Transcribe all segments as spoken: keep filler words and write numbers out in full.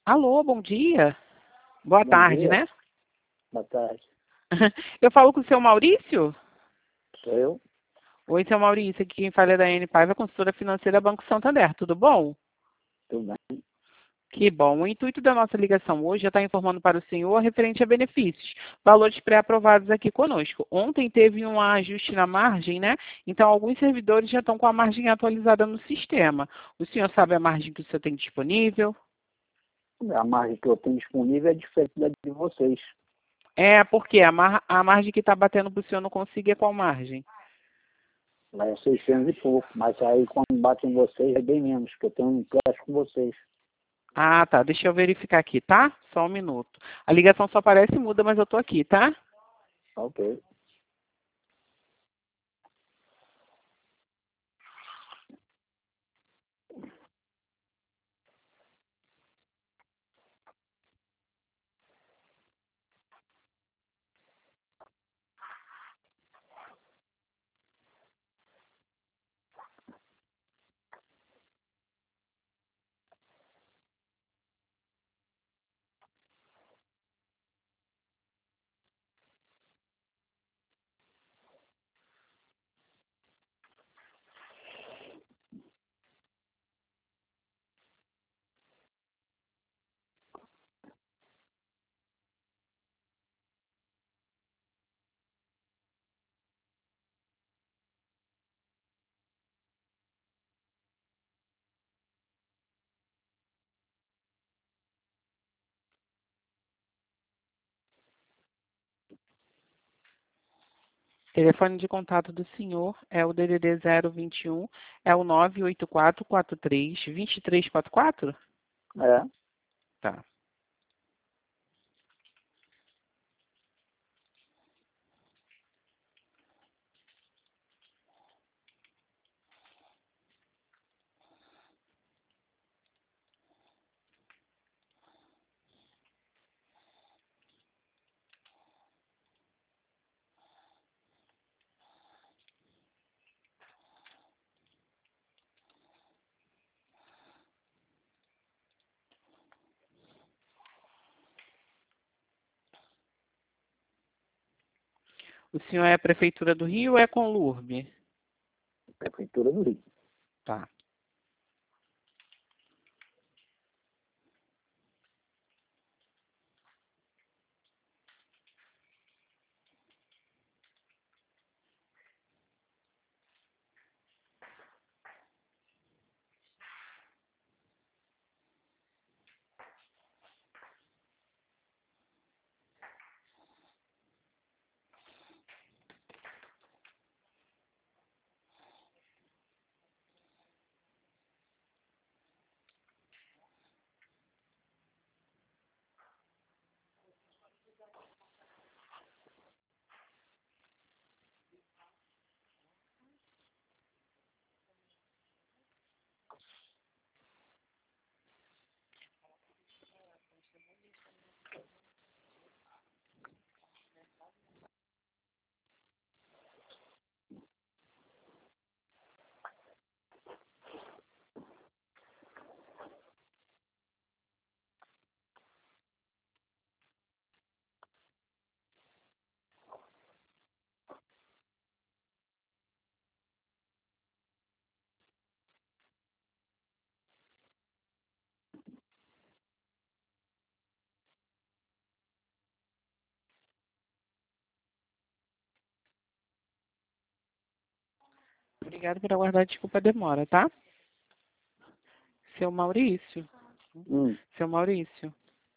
Alô, bom dia. Boa Bom tarde, dia. né? Boa tarde. Eu falo com o seu Maurício? Sou eu? Oi, seu Maurício, aqui quem fala é da Anne Paiva, consultora financeira Banco Santander, tudo bom? Tudo bem? Que bom. O intuito da nossa ligação hoje é estar informando para o senhor referente a benefícios, valores pré-aprovados aqui conosco. Ontem teve um ajuste na margem, né? Então, alguns servidores já estão com a margem atualizada no sistema. O senhor sabe a margem que o senhor tem disponível? A margem que eu tenho disponível é diferente da de vocês. É, porque a, mar a margem que está batendo para o senhor não consiga é qual margem? Lá é seiscentos e pouco, mas aí quando bate em vocês é bem menos, porque eu tenho um empréstimo com vocês. Ah, tá. Deixa eu verificar aqui, tá? Só um minuto. A ligação só aparece e muda, mas eu tô aqui, tá? Ok. Telefone de contato do senhor é o D D D zero vinte e um, é o nove oito quatro quatro três dois três quatro quatro? É. Tá. O senhor é a Prefeitura do Rio ou é com Lurbe? Prefeitura do Rio. Tá. Obrigado por aguardar, desculpa a demora, tá? Seu Maurício, Hum. seu Maurício,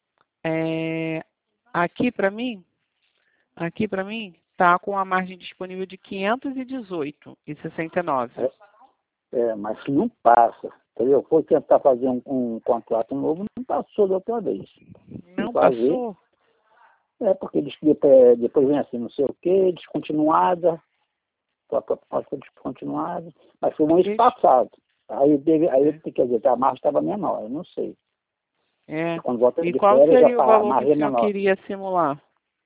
é, aqui para mim, aqui para mim, tá com a margem disponível de quinhentos e dezoito e sessenta e nove. É, é, mas não passa. Entendeu? Foi tentar fazer um, um contrato novo, não passou da outra vez. Não Fazer. passou? É porque diz que depois, depois vem assim, não sei o quê, descontinuada, a proposta descontinuada, mas foi no mês Deixa- passado. Aí, teve, aí quer dizer, a margem estava menor, eu não sei. É. Quando volta E de qual férias, seria o a valor que o margem é senhor menor, queria simular?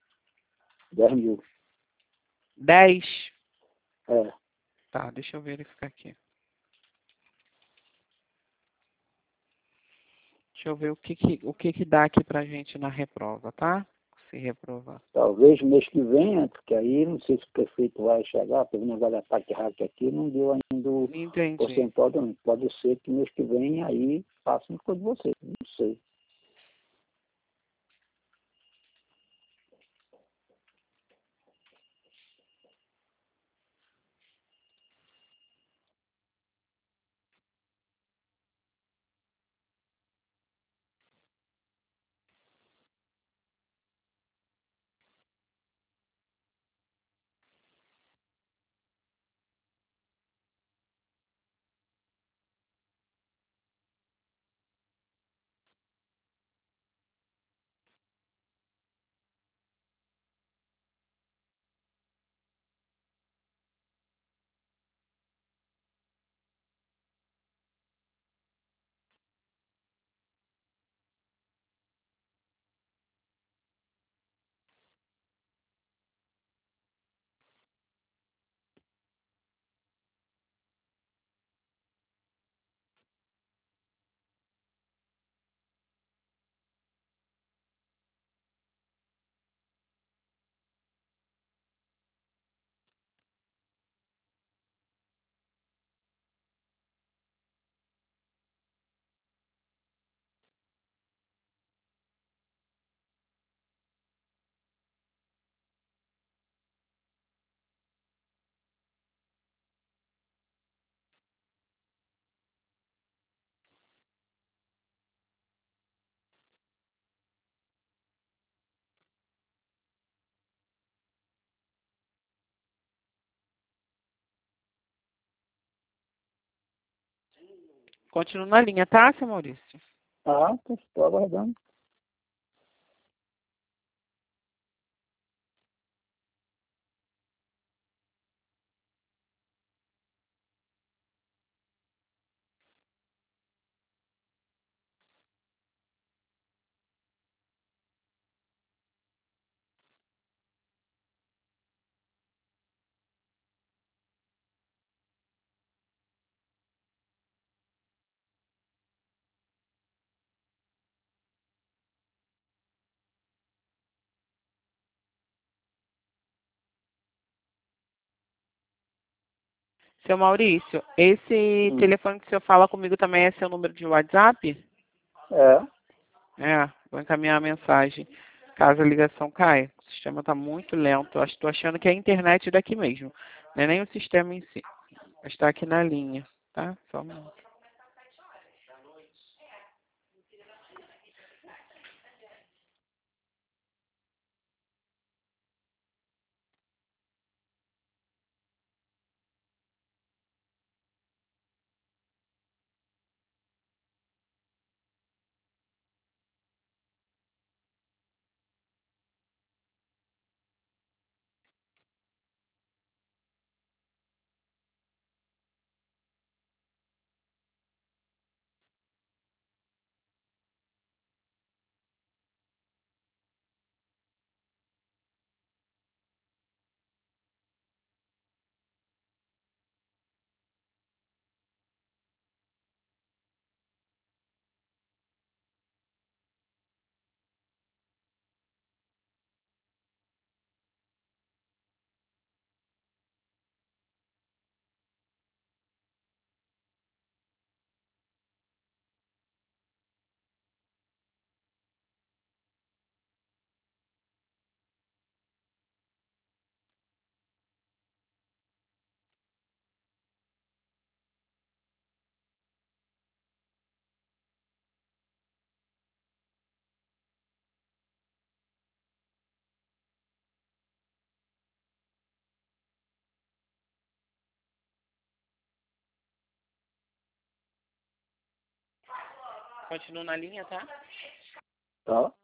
dez mil. Dez. É. Tá, deixa eu verificar aqui. Deixa eu ver o que que, o que que dá aqui pra gente na reprova, tá? Se reprovar. Talvez mês que venha, porque aí não sei se o prefeito vai chegar, teve um negócio de ataque hack aqui, não deu ainda o Entendi. percentual também. Pode ser que mês que vem aí façam com você, não sei. Continua na linha, tá, seu Maurício? Ah, estou aguardando. Seu Maurício, esse Hum. telefone que o senhor fala comigo também é seu número de WhatsApp? É, É, vou encaminhar a mensagem caso a ligação caia. O sistema está muito lento. Estou achando que é a internet daqui mesmo. Não é nem o sistema em si. Está aqui na linha, tá? Só um minuto. Continua na linha, tá? tá.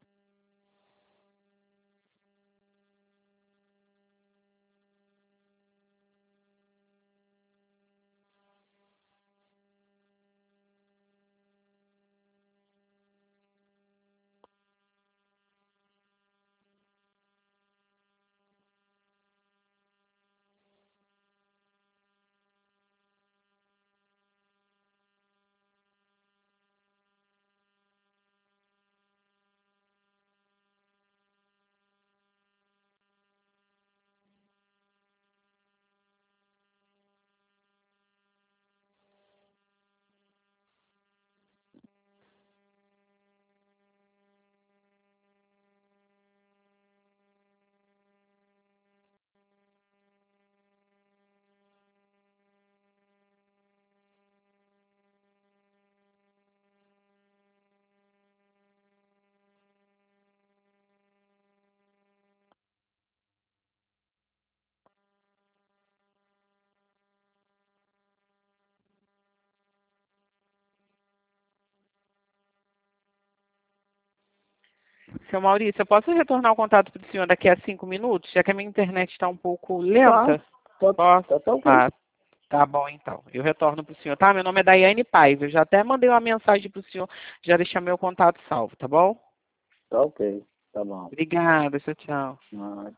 Seu Maurício, eu posso retornar o contato para o senhor daqui a cinco minutos, já que a minha internet está um pouco lenta? Tá, Posso? tá, tá ok. Ah, tá bom, então. Eu retorno para o senhor, tá? Meu nome é Daiane Paiva. Eu já até mandei uma mensagem para o senhor, já deixei meu contato salvo, tá bom? Tá ok. Tá bom. Obrigada, tchau, tchau. Ah,